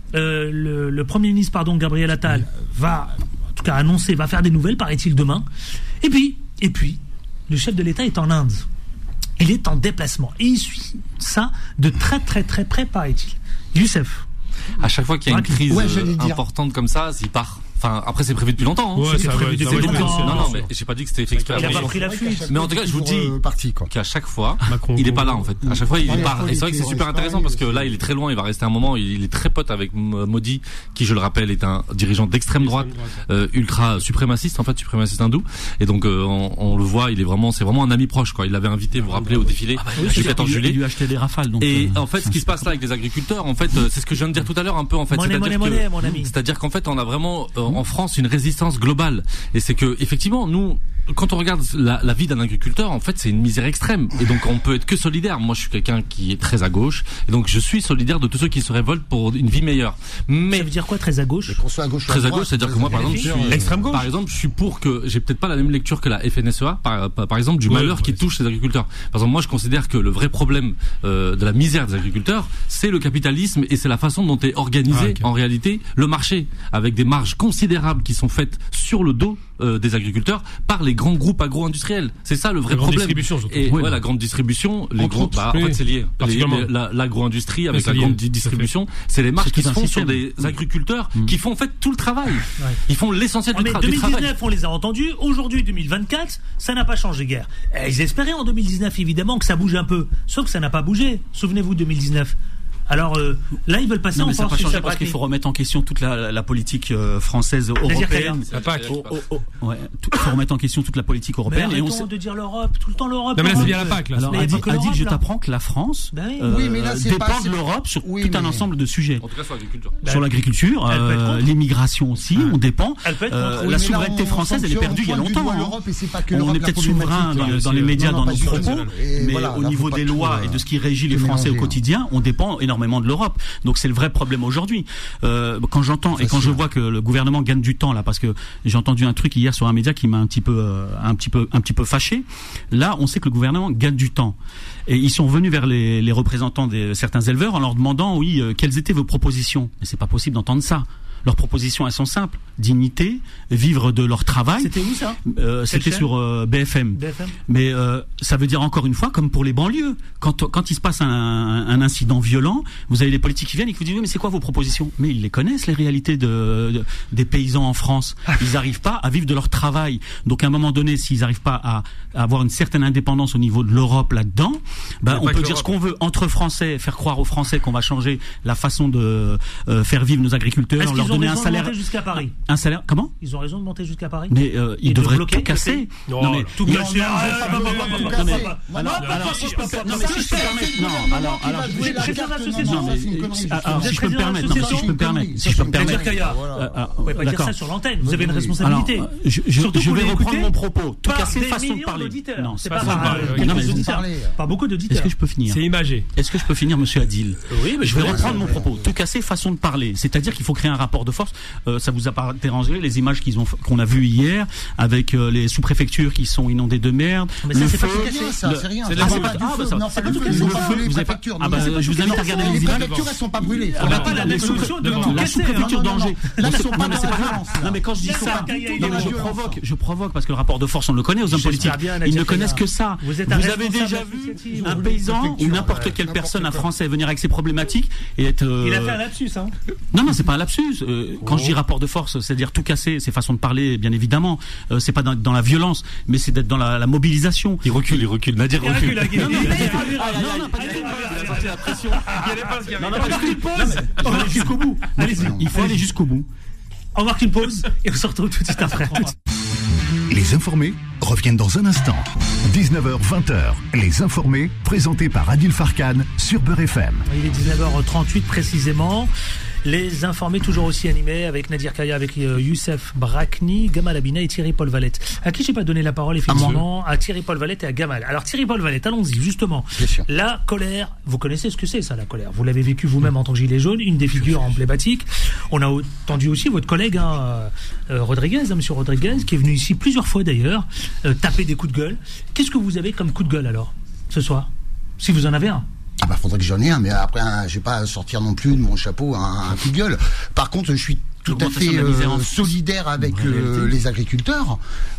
le Premier ministre, Gabriel Attal, va, en tout cas annoncer, va faire des nouvelles, paraît-il, demain. Et puis, le chef de l'État est en Inde. Il est en déplacement. Et il suit ça de très très très près, paraît-il. Youssef. À chaque fois qu'il y a une crise importante comme ça, il part Enfin, après, c'est prévu depuis longtemps. Ouais, c'est prévu depuis longtemps. Non, mais j'ai pas dit que c'était fait exprès. Il a pas pris la fuite. Mais en tout cas, je vous dis qu'à chaque fois, Macron, il est pas là, en fait. À chaque fois, il part. Et c'est vrai que c'est super intéressant parce que là, il est très loin, il va rester un moment. Il est très pote avec Modi, qui, je le rappelle, est un dirigeant d'extrême droite, ultra suprémaciste, en fait, suprémaciste hindou. Et donc, on le voit, c'est vraiment un ami proche, quoi. Il l'avait invité, vous vous rappelez, au défilé du 14 juillet. Il lui a acheté des rafales, donc. Et en fait, ce qui se passe là avec les agriculteurs, en fait, c'est ce que je viens de dire tout à l'heure, un peu, en fait. Monnaie, mon ami. C'est-à-dire qu'en fait, on a vraiment, en France, une résistance globale. Et c'est que, effectivement, nous, quand on regarde la vie d'un agriculteur, en fait, c'est une misère extrême. Et donc, on peut être que solidaire. Moi, je suis quelqu'un qui est très à gauche. Et donc, je suis solidaire de tous ceux qui se révoltent pour une vie meilleure. Mais. Ça veut dire quoi, très à gauche? Qu'on soit à gauche ou très à gauche, c'est-à-dire que moi, par exemple, je suis. L'extrême gauche. Par exemple, je suis pour que, j'ai peut-être pas la même lecture que la FNSEA, par exemple, du malheur qui touche les agriculteurs. Par exemple, moi, je considère que le vrai problème, de la misère des agriculteurs, c'est le capitalisme et c'est la façon dont est organisé, en réalité, le marché. Avec des marges considérables qui sont faites sur le dos des agriculteurs par les grands groupes agro-industriels. C'est ça le vrai problème. Distribution, surtout. Et la grande distribution, les gros, en fait c'est lié. L'agro-industrie avec la grande distribution, c'est les marges qui se font sur des agriculteurs qui font en fait tout le travail. Ils font l'essentiel du travail. 2019, on les a entendus. Aujourd'hui, 2024, ça n'a pas changé guère. Ils espéraient en 2019 évidemment que ça bouge un peu, sauf que ça n'a pas bougé. Souvenez-vous 2019. Alors là, ils veulent passer en ça n'a pas changé parce qu'il faut remettre en question toute la politique française européenne. Il faut remettre en question toute la politique européenne. Mais arrêtons de dire l'Europe, tout le temps l'Europe. Non mais là c'est bien la PAC. Alors Adil, je t'apprends que la France dépend de l'Europe sur tout un ensemble de sujets. En tout cas sur l'agriculture. Sur l'agriculture, l'immigration aussi, on dépend. La souveraineté française, elle est perdue il y a longtemps. On est peut-être souverain dans les médias, dans nos propos, mais au niveau des lois et de ce qui régit les Français au quotidien, on dépend énormément de l'Europe. Donc c'est le vrai problème aujourd'hui. Quand j'entends et quand je vois que le gouvernement gagne du temps là, parce que j'ai entendu un truc hier sur un média qui m'a un petit peu fâché. Là, on sait que le gouvernement gagne du temps. Et ils sont venus vers les représentants de certains éleveurs en leur demandant, quelles étaient vos propositions. Mais c'est pas possible d'entendre ça. Leurs propositions, elles sont simples. Dignité, vivre de leur travail. C'était où ça? C'était sur BFM. Mais ça veut dire encore une fois, comme pour les banlieues, quand il se passe un incident violent, vous avez les politiques qui viennent et qui vous disent oui, mais c'est quoi vos propositions? Mais ils les connaissent, les réalités des paysans en France. Ils n'arrivent pas à vivre de leur travail. Donc à un moment donné, s'ils n'arrivent pas à avoir une certaine indépendance au niveau de l'Europe là-dedans, on peut dire ce qu'on veut entre Français, faire croire aux Français qu'on va changer la façon de faire vivre nos agriculteurs. Ils ont raison de monter jusqu'à Paris. Un salaire, comment? Ils ont raison de monter jusqu'à Paris. Mais ils devraient tout casser. Non, mais tout casser. Alors, si je peux me permettre, si je peux me permettre. Vous pouvez pas dire ça sur l'antenne. Vous avez une responsabilité. Je vais reprendre mon propos. Tout casser, façon de parler. Non, c'est pas beaucoup d'auditeurs. Est-ce que je peux finir? C'est imagé. Est-ce que je peux finir, monsieur Adil? Oui, mais je vais reprendre mon propos. Tout casser, façon de parler. C'est-à-dire qu'il faut créer un rapport de force. Ça vous a pas dérangé les images qu'on a vues hier avec les sous-préfectures qui sont inondées de merde. Mais ça, c'est pas tout cassé. Ça, c'est rien. C'est pas tout cassé. Je vous invite à regarder les images. Les préfectures, elles sont pas brûlées. On n'a pas la même solution de tout la casser. sous-préfecture d'Angers. Là, ils sont pas dans la violence. Non, mais quand je dis ça, je provoque parce que le rapport de force, on le connaît aux hommes politiques. Ils ne connaissent que ça. Vous avez déjà vu un paysan ou n'importe quelle personne, un Français, venir avec ses problématiques et être. Il a fait un lapsus, hein. Non, c'est pas un lapsus. Quand je dis rapport de force, c'est-à-dire tout casser, c'est façon de parler, bien évidemment. C'est pas dans la violence, mais c'est d'être dans la mobilisation. Il recule. Nadir recule. La pression. On va aller jusqu'au bout. Allez-y. Il faut aller jusqu'au bout. On marque une pause et on se retrouve tout de suite après. Les informés reviennent dans un instant. 19h-20h, les informés, présentés par Adil Farkan sur Beurre FM. Il est 19h38 précisément. Les informés toujours aussi animés avec Nadir Kaya, avec Youssef Brakni, Gamal Abina et Thierry-Paul Valette. À qui j'ai pas donné la parole effectivement? À Thierry-Paul Valette et à Gamal. Alors Thierry-Paul Valette, allons-y justement. La colère, vous connaissez ce que c'est ça, la colère. Vous l'avez vécu vous-même en tant que gilet jaune, une des figures emblématiques. On a entendu aussi votre collègue Rodriguez, monsieur Rodriguez, qui est venu ici plusieurs fois d'ailleurs, taper des coups de gueule. Qu'est-ce que vous avez comme coup de gueule alors ce soir, si vous en avez un? Faudrait que j'en ai un, mais après, je vais pas sortir non plus de mon chapeau un coup de gueule. Par contre, je suis tout à fait solidaire avec les agriculteurs.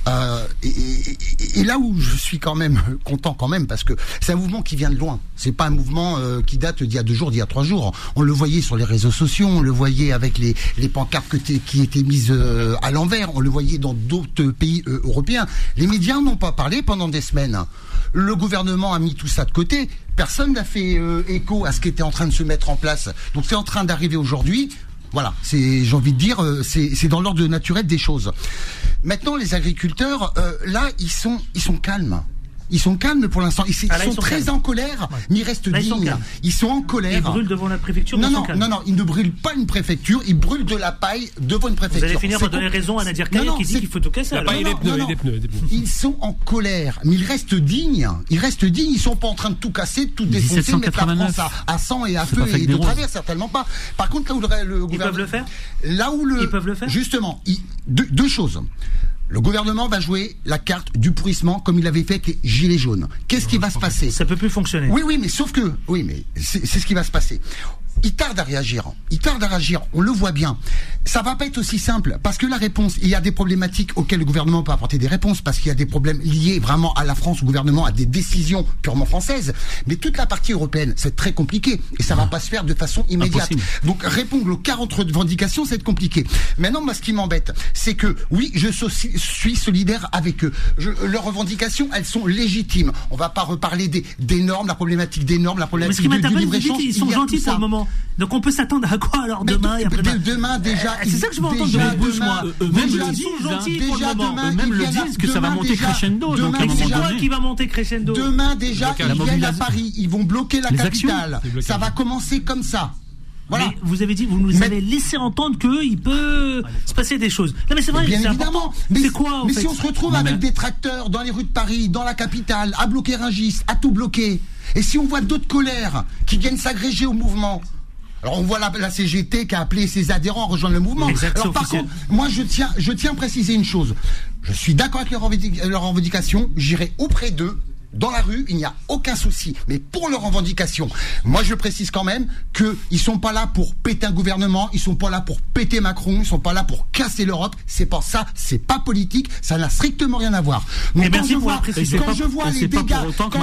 Et là où je suis quand même content quand même, parce que c'est un mouvement qui vient de loin. C'est pas un mouvement qui date d'il y a 2 jours, d'il y a 3 jours. On le voyait sur les réseaux sociaux, on le voyait avec les pancartes qui étaient mises à l'envers, on le voyait dans d'autres pays européens. Les médias n'ont pas parlé pendant des semaines. Le gouvernement a mis tout ça de côté. Personne n'a fait écho à ce qui était en train de se mettre en place. Donc c'est en train d'arriver aujourd'hui. Voilà, j'ai envie de dire, c'est dans l'ordre naturel des choses. Maintenant, les agriculteurs, là, ils sont calmes. Ils sont calmes pour l'instant. Ils sont très en colère, mais ils restent dignes. Ils sont en colère. Ils brûlent devant la préfecture. Non, ils ne brûlent pas une préfecture. Ils brûlent de la paille devant une préfecture. Vous allez finir par donner raison à Nadir Kaye qui dit qu'il faut tout casser. La paille, des pneus. Ils sont en colère, mais ils restent dignes. Ils sont pas en train de tout casser, de tout défoncer, mettre la France à sang et à feu et de travers, certainement pas. Par contre, là où le gouvernement... Ils peuvent le faire. Ils peuvent le faire. Justement, 2 choses. Le gouvernement va jouer la carte du pourrissement comme il avait fait avec les gilets jaunes. Qu'est-ce qui va se passer ? Ça peut plus fonctionner. Oui, mais sauf que... Oui, mais c'est ce qui va se passer. Il tarde à réagir. On le voit bien. Ça va pas être aussi simple parce que la réponse, il y a des problématiques auxquelles le gouvernement peut apporter des réponses parce qu'il y a des problèmes liés vraiment à la France, au gouvernement, à des décisions purement françaises. Mais toute la partie européenne, c'est très compliqué et ça va pas se faire de façon immédiate. Impossible. Donc répondre aux 40 revendications, c'est compliqué. Maintenant, moi, ce qui m'embête, c'est que oui, je suis solidaire avec eux. Leurs revendications, elles sont légitimes. On va pas reparler des normes, la problématique des normes, la problématique du libre-échange. Ils sont gentils pour le moment. Donc on peut s'attendre à quoi alors demain et après-demain ? Demain déjà. C'est ça que je veux entendre. Eux-mêmes le disent. Eux-mêmes le disent que ça va monter crescendo. C'est quoi qui va monter crescendo ? Demain déjà, ils viennent à Paris. Ils vont bloquer la capitale. Ça va commencer comme ça. Voilà. Mais vous avez dit, vous nous avez laissé entendre qu'il peut se passer des choses. Non mais c'est vrai, bien c'est évidemment. Important. Mais c'est quoi si on se retrouve avec des tracteurs dans les rues de Paris, dans la capitale, à bloquer Rungis, à tout bloquer, et si on voit d'autres colères qui viennent s'agréger au mouvement. Alors on voit la CGT qui a appelé ses adhérents à rejoindre le mouvement. Alors par contre, moi je tiens à préciser une chose. Je suis d'accord avec leurs revendications, j'irai auprès d'eux. Dans la rue, il n'y a aucun souci. Mais pour leurs revendications, moi je précise quand même qu'ils sont pas là pour péter un gouvernement, ils sont pas là pour péter Macron, ils sont pas là pour casser l'Europe. C'est pas ça, c'est pas politique, ça n'a strictement rien à voir. Donc quand je vois les dégâts,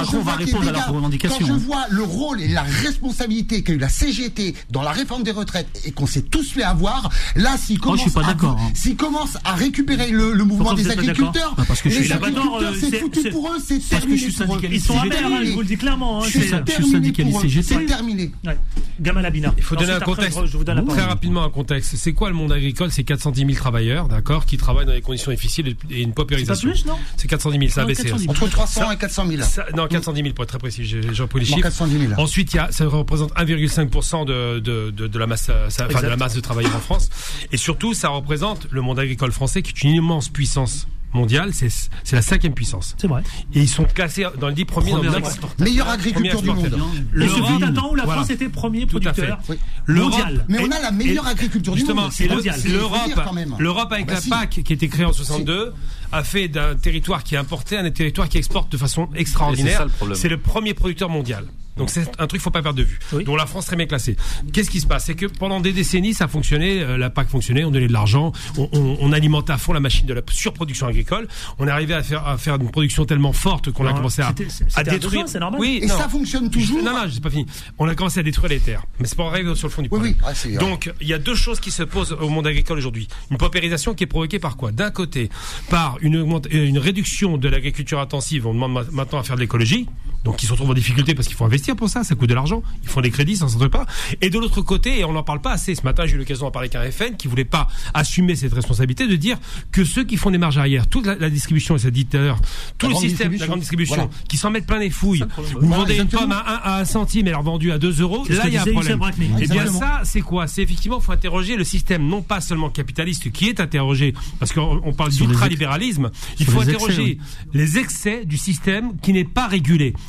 quand je vois le rôle et la responsabilité qu'a eu la CGT dans la réforme des retraites et qu'on s'est tous fait avoir, là s'ils commencent à récupérer le mouvement des agriculteurs, les agriculteurs c'est foutu pour eux, c'est terminé. Ils sont amers, je vous le dis clairement. Je suis syndicaliste CGT. C'est terminé. Gamal Abina. Il faut donner un contexte. Très rapidement un contexte. C'est quoi le monde agricole ? C'est 410 000 travailleurs, d'accord, qui travaillent dans des conditions difficiles et une paupérisation. C'est pas plus, non ? C'est 410 000, ça a baissé. Entre 300 et 400 000. Non, 410 000 pour être très précis. J'ai repris les chiffres. 410 000. Ensuite, ça représente 1,5% de la masse, de la masse de travailleurs en France. Et surtout, ça représente le monde agricole français qui est une immense puissance mondiale, c'est la 5e puissance. C'est vrai. Et ils sont classés dans les 10 premiers meilleur agriculteur du monde. Il fut un temps où la France était premier producteur mondial. Mais on a la meilleure agriculture du monde. C'est mondial. L'Europe avec la PAC qui a été créée en 62 a fait d'un territoire qui est importé un territoire qui exporte de façon extraordinaire. C'est le premier producteur mondial. Donc c'est un truc qu'il ne faut pas perdre de vue. Oui. Donc la France très bien classée. Qu'est-ce qui se passe ? C'est que pendant des décennies, ça fonctionnait, la PAC fonctionnait, on donnait de l'argent, on alimentait à fond la machine de la surproduction agricole. On est arrivé à faire une production tellement forte qu'on a commencé à détruire. C'est normal. Oui, et ça fonctionne toujours. Non, c'est pas fini. On a commencé à détruire les terres. Mais c'est pour arriver sur le fond du problème. Oui. Donc il y a 2 choses qui se posent au monde agricole aujourd'hui. Une paupérisation qui est provoquée par quoi ? D'un côté, par une réduction de l'agriculture intensive. On demande maintenant à faire de l'écologie. Donc ils se retrouvent en difficulté parce qu'il faut investir pour ça coûte de l'argent, ils font des crédits, ça ne s'entend pas. Et de l'autre côté, et on n'en parle pas assez, ce matin j'ai eu l'occasion d'en parler avec un FN qui ne voulait pas assumer cette responsabilité de dire que ceux qui font des marges arrière, toute la distribution, et ça dit tout à l'heure, tout le système de la grande distribution, qui s'en mettent plein les fouilles, vous vendez une pomme à 1 centime et elle est revendue à 2 €, là il y a un problème. Et bien ça, c'est quoi ? C'est effectivement, il faut interroger le système, non pas seulement capitaliste qui est interrogé, parce qu'on parle d'ultralibéralisme, il faut interroger les excès du système qui n'est pas régulé.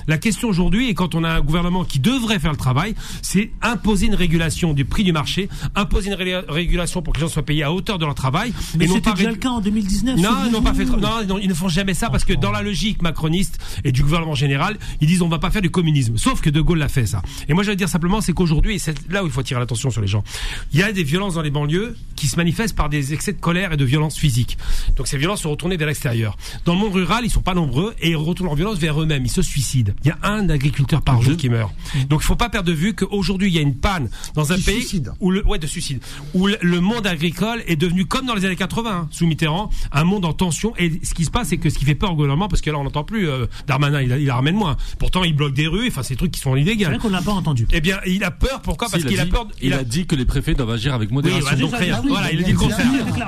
La question aujourd'hui, et quand on a un gouvernement qui devrait faire le travail, c'est imposer une régulation du prix du marché, imposer une régulation pour que les gens soient payés à hauteur de leur travail. Mais c'était déjà le cas en 2019. Non, ils n'ont pas fait. Non, ils ne font jamais ça parce que dans la logique macroniste et du gouvernement général, ils disent on va pas faire du communisme. Sauf que De Gaulle l'a fait ça. Et moi je veux dire simplement, c'est qu'aujourd'hui, et c'est là où il faut attirer l'attention sur les gens, il y a des violences dans les banlieues qui se manifestent par des excès de colère et de violence physique. Donc ces violences sont retournées vers l'extérieur. Dans le monde rural, ils sont pas nombreux et ils retournent leur violence vers eux-mêmes. Ils se suicident. Il y a un agriculteur par jour qui meurt. Donc il faut pas perdre de vue qu'aujourd'hui il y a une panne dans un pays où de suicide, où le monde agricole est devenu comme dans les années 80 sous Mitterrand, un monde en tension. Et ce qui se passe, c'est que ce qui fait peur au gouvernement, parce que là on n'entend plus Darmanin, il la ramène moins. Pourtant il bloque des rues, enfin c'est des trucs qui sont illégaux. C'est vrai qu'on l'a pas entendu. Eh bien il a peur. Pourquoi? Parce qu'il a peur. Il a dit que les préfets doivent agir avec modération. Oui, donc voilà, il a dit le contraire.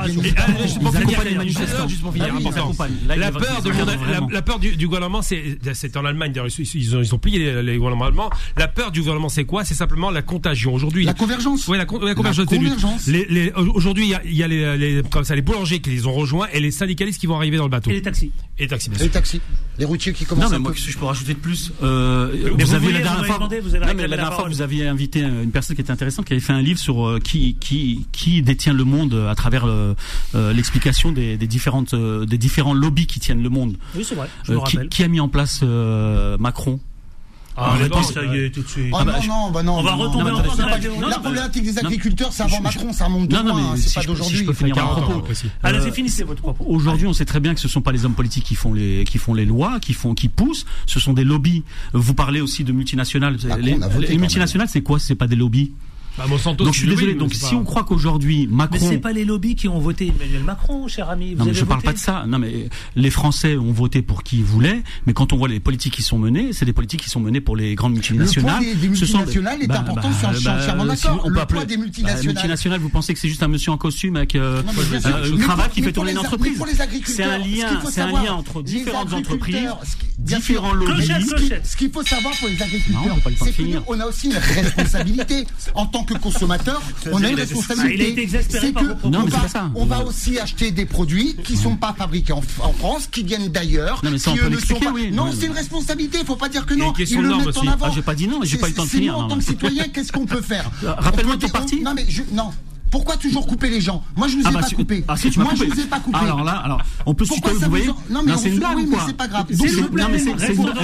La peur du gouvernement, c'est en Allemagne. Ils ont plié les gouvernements allemands. La peur du gouvernement, c'est quoi? C'est simplement la contagion. Aujourd'hui, la convergence. Oui, la convergence. Aujourd'hui, il y a les boulangers qui les ont rejoints et les syndicalistes qui vont arriver dans le bateau. Et les taxis. Bien sûr. Les taxis. Les routiers qui commencent. Non, mais moi, je peux rajouter de plus. Vous aviez la dernière fois, vous aviez invité une personne qui était intéressante, qui avait fait un livre sur qui détient le monde à travers l'explication des différents lobbies qui tiennent le monde. Oui, c'est vrai. Je me rappelle. Qui a mis en place Macron? Ça y est, tout de suite. Non. On va retomber encore dans la La problématique des agriculteurs, c'est avant Macron, ça remonte de loin, c'est pas d'aujourd'hui. Si je peux finir mon propos. Allez, finissez votre propos. Aujourd'hui, on sait très bien que ce sont pas les hommes politiques qui font les lois, qui poussent. Ce sont des lobbies. Vous parlez aussi de multinationales. Les multinationales, c'est quoi? C'est pas des lobbies? Monsanto, donc je suis désolé. Donc si on croit qu'aujourd'hui Macron, mais c'est pas les lobbies qui ont voté Emmanuel Macron, cher ami. Non, mais je parle pas de ça. Non, mais les Français ont voté pour qui ils voulaient. Mais quand on voit les politiques qui sont menées, c'est des politiques qui sont menées pour les grandes multinationales. Le poids des multinationales est important. Je suis entièrement d'accord. Le poids des multinationales. Vous pensez que c'est juste un monsieur en costume avec une cravate qui fait tourner une entreprise? C'est un lien entre différentes entreprises, différents lobbies. Ce qu'il faut savoir pour les agriculteurs, c'est qu'on a aussi une responsabilité en tant que consommateur, on a une responsabilité. Il a été exaspéré par vos propos. Non, mais c'est pas ça. On va aussi acheter des produits qui sont pas fabriqués en France, qui viennent d'ailleurs. Non, mais ça, on peut l'expliquer, oui. Non, c'est une responsabilité. Il faut pas dire que non. Ils le mettent en avant. J'ai pas dit non, mais j'ai pas eu le temps de finir. Nous, en tant que citoyen, qu'est-ce qu'on peut faire? Rappelle-moi ton parti. Non, mais non. Pourquoi toujours couper les gens? Moi, je vous ai pas coupé. Ah, si, tu m'as coupé. Moi, je vous ai pas coupé. Alors, on peut se tutoyer, vous voyez? Non, mais c'est une blague ou quoi? c'est pas grave. Non, mais c'est une blague.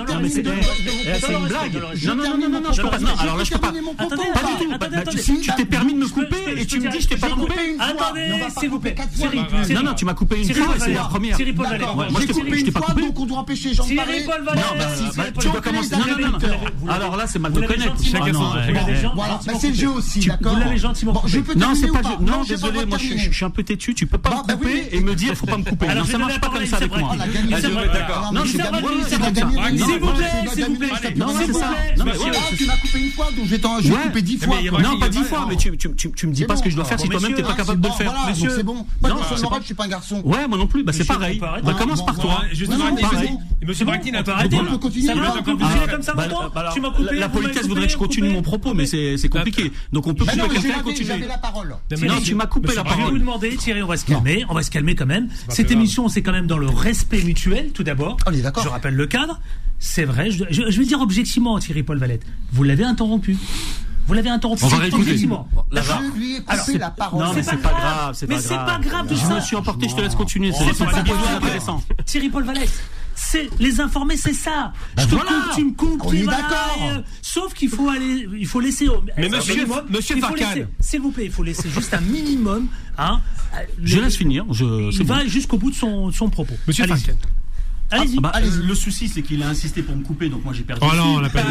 Non, je peux pas. Alors là, je peux pas. Pas du tout. Tu t'es permis de me couper et tu me dis je t'ai pas coupé. Attendez, s'il vous plaît. Non, tu m'as coupé une fois, c'est la première. Thierry Paul Valette. Moi, je t'ai pas coupé, donc on doit empêcher les gens de parler. Thierry Paul Valette. Tu dois commencer. Non. Alors là, c'est mal de connaître. Chacun son. Voilà, c'est le jeu aussi, d'accord? Vous l'avez gentiment coupé. Non, c'est pas le jeu. Non, désolé, moi je suis un peu têtu, tu peux pas me couper et me dire faut pas me couper. Non, ça marche pas comme ça avec moi. D'accord. Non, s'il vous plaît. Non, c'est ça. Non, mais tu m'as coupé une fois, donc je vais couper 10 fois. Non, pas 10 fois, mais tu me dis pas ce que je dois faire si toi-même t'es pas capable de le faire. Monsieur, c'est bon. Non, je suis pas un garçon. Ouais, moi non plus, bah c'est pareil. Commence par toi. Monsieur Braquin, on peut continuer. Comme ça longtemps. Tu m'as coupé. La politesse voudrait que je continue mon propos, mais c'est compliqué. Donc on peut couper quelqu'un et continuer. J'avais la parole. Non, tu m'as coupé la parole. Je vais vous demander, Thierry, on va se calmer quand même. Cette émission, c'est quand même dans le respect mutuel, tout d'abord. On est d'accord. Je rappelle le cadre. C'est vrai, je vais dire objectivement, Thierry Paul Valette, vous l'avez interrompu. On va réécouter. Objectivement. Je lui ai coupé la parole. Non, mais c'est pas grave. Mais c'est pas grave de ça. Je me suis emporté, je te laisse continuer. C'est pas intéressant. Thierry Paul Valette. C'est les informer, c'est ça. Tu me coupes, on est d'accord. Sauf qu'il faut laisser. Mais monsieur Farkan, s'il vous plaît, il faut laisser juste un minimum. Je laisse finir. Il va jusqu'au bout de son propos. Monsieur Farkan. Allez-y. Le souci, c'est qu'il a insisté pour me couper, donc moi j'ai perdu. Oh non, on l'a pas dit.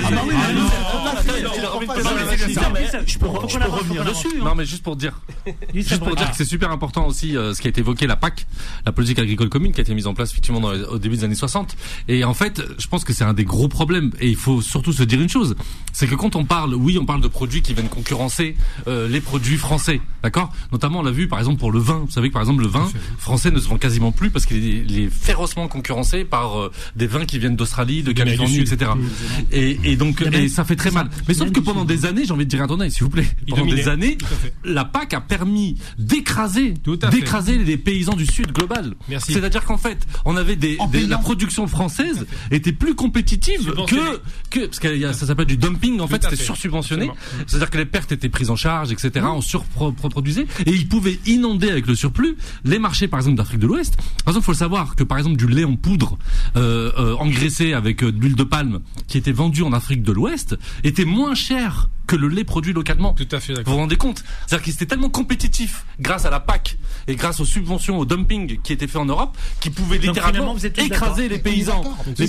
Je peux revenir dessus. Non, mais juste pour dire que c'est super important aussi ce qui a été évoqué, la PAC, la politique agricole commune, qui a été mise en place effectivement au début des années 60. Et en fait, je pense que c'est un des gros problèmes. Et il faut surtout se dire une chose, c'est que quand on parle de produits qui viennent concurrencer les produits français, d'accord ? Notamment, on l'a vu par exemple pour le vin. Vous savez que par exemple le vin français ne se vend quasiment plus parce qu'il est férocement concurrencé par des vins qui viennent d'Australie, de Californie, etc. Et donc ça fait très mal. Mais sauf que pendant des années, j'ai envie de dire, attendez, s'il vous plaît, pendant des années, la PAC a permis d'écraser les paysans du Sud global. Merci. C'est-à-dire qu'en fait, on avait la production française était plus compétitive que parce que ça s'appelle du dumping, en fait, c'était sursubventionné. C'est-à-dire que les pertes étaient prises en charge, etc. On surproduisait et ils pouvaient inonder avec le surplus les marchés, par exemple, d'Afrique de l'Ouest. Par exemple, il faut le savoir que, par exemple, du lait en poudre engraissé avec de l'huile de palme qui était vendu en Afrique de l'Ouest était moins cher que le lait produit localement. Tout à fait d'accord. Vous vous rendez compte? C'est-à-dire qu'ils étaient tellement compétitifs grâce à la PAC et grâce aux subventions, au dumping qui était fait en Europe, qu'ils pouvaient littéralement écraser les paysans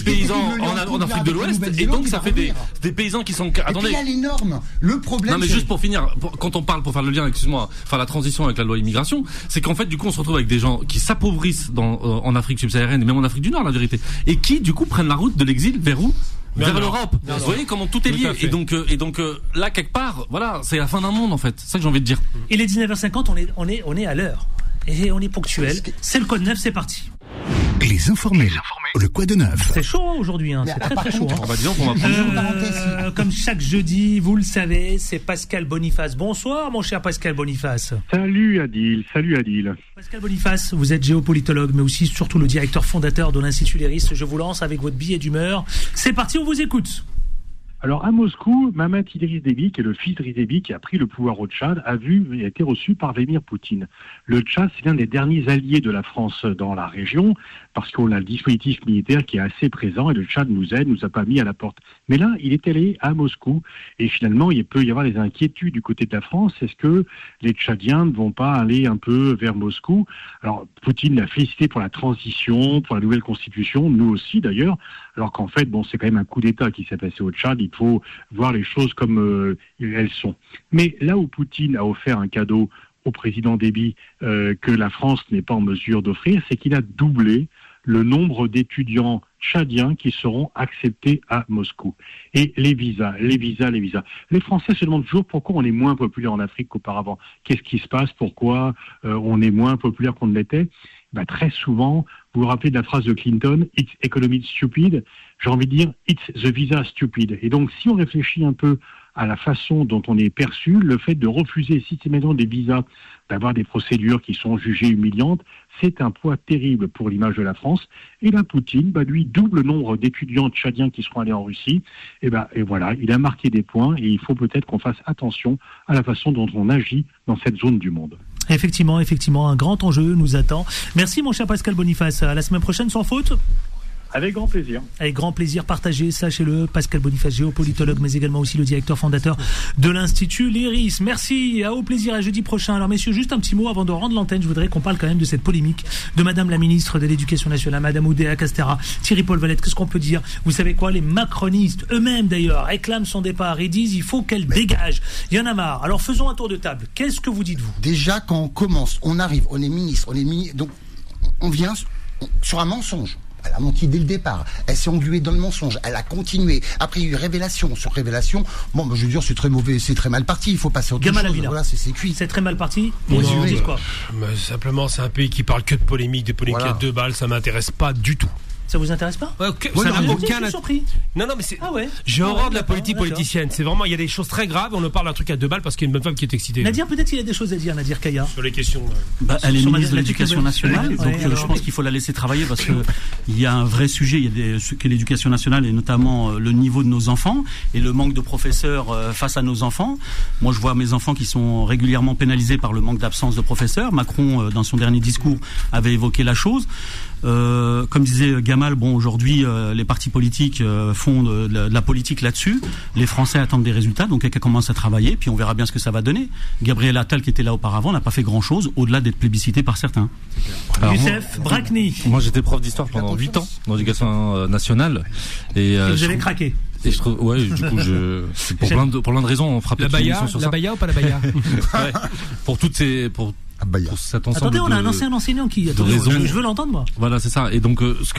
en Afrique de l'Ouest. Et donc ça fait des paysans qui sont... Attendez. Et puis il y a les normes. Le problème... Non mais juste pour finir, quand on parle, pour faire le lien, excuse-moi, faire la transition avec la loi immigration, c'est qu'en fait du coup on se retrouve avec des gens qui s'appauvrissent en Afrique subsaharienne et même en Afrique du Nord, la vérité, et qui du coup prennent la route de l'exil vers où? Vers l'Europe. Vous voyez comment tout est lié. Et donc là, quelque part, voilà, c'est la fin d'un monde, en fait. C'est ça que j'ai envie de dire. Il est 19h50, on est à l'heure. Et on est ponctuel. C'est le code 9, c'est parti. Les informés. Le quoi de neuf. C'est chaud aujourd'hui, hein. C'est très chaud. Hein. Disons qu'on va comme chaque jeudi, vous le savez, c'est Pascal Boniface. Bonsoir, mon cher Pascal Boniface. Salut Adil. Pascal Boniface, vous êtes géopolitologue, mais aussi surtout le directeur fondateur de l'Institut Léris. Je vous lance avec votre billet d'humeur. C'est parti, on vous écoute. Alors à Moscou, Mahamat Idriss Déby, qui est le fils d'Idriss Déby qui a pris le pouvoir au Tchad, a été reçu par Vladimir Poutine. Le Tchad, c'est l'un des derniers alliés de la France dans la région, parce qu'on a le dispositif militaire qui est assez présent et le Tchad nous aide, nous a pas mis à la porte. Mais là, il est allé à Moscou et finalement, il peut y avoir des inquiétudes du côté de la France. Est-ce que les Tchadiens ne vont pas aller un peu vers Moscou? Alors, Poutine l'a félicité pour la transition, pour la nouvelle constitution, nous aussi d'ailleurs, alors qu'en fait, c'est quand même un coup d'État qui s'est passé au Tchad. Il faut voir les choses comme elles sont. Mais là où Poutine a offert un cadeau au président Déby que la France n'est pas en mesure d'offrir, c'est qu'il a doublé le nombre d'étudiants tchadiens qui seront acceptés à Moscou. Et les visas. Les Français se demandent toujours pourquoi on est moins populaire en Afrique qu'auparavant. Qu'est-ce qui se passe? Pourquoi on est moins populaire qu'on ne l'était? Très souvent, vous vous rappelez de la phrase de Clinton, « It's economy stupid », j'ai envie de dire « It's the visa stupid ». Et donc, si on réfléchit un peu à la façon dont on est perçu, le fait de refuser systématiquement des visas, d'avoir des procédures qui sont jugées humiliantes, c'est un poids terrible pour l'image de la France. Et là, Poutine, lui, double le nombre d'étudiants tchadiens qui seront allés en Russie. Et voilà, il a marqué des points et il faut peut-être qu'on fasse attention à la façon dont on agit dans cette zone du monde. Effectivement, un grand enjeu nous attend. Merci mon cher Pascal Boniface. À la semaine prochaine sans faute. Avec grand plaisir. Avec grand plaisir, partagez, sachez-le. Pascal Boniface, géopolitologue, mais également aussi le directeur fondateur de l'Institut Léris. Merci, au plaisir, à jeudi prochain. Alors messieurs, juste un petit mot avant de rendre l'antenne. Je voudrais qu'on parle quand même de cette polémique de Madame la ministre de l'Éducation nationale, Madame Oudéa Castéra, Thierry-Paul Valette. Qu'est-ce qu'on peut dire? Vous savez quoi? Les macronistes eux-mêmes d'ailleurs réclament son départ et disent il faut qu'elle dégage. Il y en a marre. Alors faisons un tour de table. Qu'est-ce que vous dites-vous? Déjà, quand on commence, on arrive, on est ministre, donc on vient sur un mensonge. Elle a menti dès le départ. Elle s'est engluée dans le mensonge. Elle a continué. Après, il y a eu révélation sur révélation. Je veux dire, c'est très mauvais, c'est très mal parti. Il faut passer à autre chose. Voilà, c'est cuit. C'est très mal parti. Quoi? Simplement, c'est un pays qui parle que de polémiques, des polémiques à deux balles. Ça m'intéresse pas du tout. Ça vous intéresse pas? Ça n'a aucun surpris. Non, mais c'est. J'ai horreur de la politique politicienne. C'est vraiment, il y a des choses très graves. On ne parle d'un truc à deux balles parce qu'il y a une bonne femme qui est excitée. Nadir, peut-être il y a des choses à dire, Nadir Kaya. Sur les questions. Elle est ministre de l'Éducation nationale, donc je pense qu'il faut la laisser travailler parce que il y a un vrai sujet. Il y a ce qu'est l'éducation nationale et notamment le niveau de nos enfants et le manque de professeurs face à nos enfants. Moi, je vois mes enfants qui sont régulièrement pénalisés par le manque d'absence de professeurs. Macron, dans son dernier discours, avait évoqué la chose. Comme disait Gamal, aujourd'hui les partis politiques font de la politique là-dessus. Les Français attendent des résultats, donc elle commence à travailler, puis on verra bien ce que ça va donner. Gabriel Attal, qui était là auparavant, n'a pas fait grand-chose, au-delà d'être plébiscité par certains. Youssef Brakni. Moi, j'étais prof d'histoire pendant 8 ans dans l'éducation nationale. Et vous avez craqué. Et je trouve, du coup, c'est pour plein de raisons, on fera peut-être une émission sur ça. La Baïa ou pas la Baïa? Pour toutes ces, pour cet ensemble. Attendez, on a un ancien enseignant qui. Je veux l'entendre, moi. Voilà, c'est ça. Et donc, ce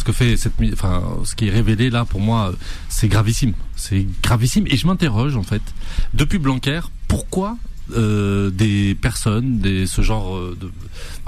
qui est révélé là, pour moi, c'est gravissime. C'est gravissime. Et je m'interroge, en fait, depuis Blanquer, pourquoi des personnes, ce genre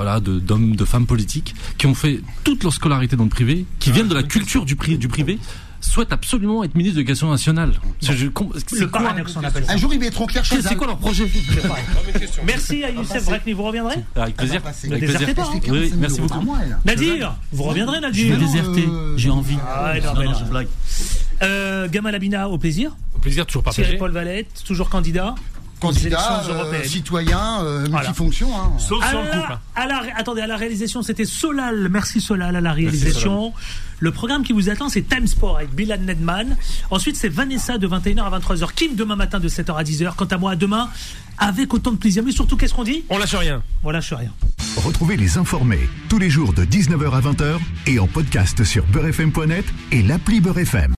d'hommes, de femmes politiques, qui ont fait toute leur scolarité dans le privé, qui viennent de la culture du privé, souhaitent absolument être ministre de l'Éducation nationale. Le paradoxe, on appelle ça. Un jour, ils mettront Claire Chazal. C'est quoi leur projet? Merci à Youssef Brakni, vous reviendrez? Avec plaisir. Ne désertez pas. Oui, merci beaucoup. Nadir, vous reviendrez, Nadir? Je vais déserter, j'ai envie. Non, je blague. Gamal Abina, au plaisir. Au plaisir, toujours partagé. Thierry Paul Valette, toujours candidat. Candidat, citoyen, multifonction. Hein. Sauf sur le couple. Attendez, à la réalisation, c'était Solal. Merci Solal à la réalisation. Le programme qui vous attend, c'est Time Sport avec Bilal Nedman. Ensuite, c'est Vanessa de 21h à 23h. Kim demain matin de 7h à 10h. Quant à moi, à demain, avec autant de plaisir. Mais surtout, qu'est-ce qu'on dit? On lâche rien. On lâche rien. Retrouvez les informés tous les jours de 19h à 20h et en podcast sur beurrefm.net et l'appli Beurrefm.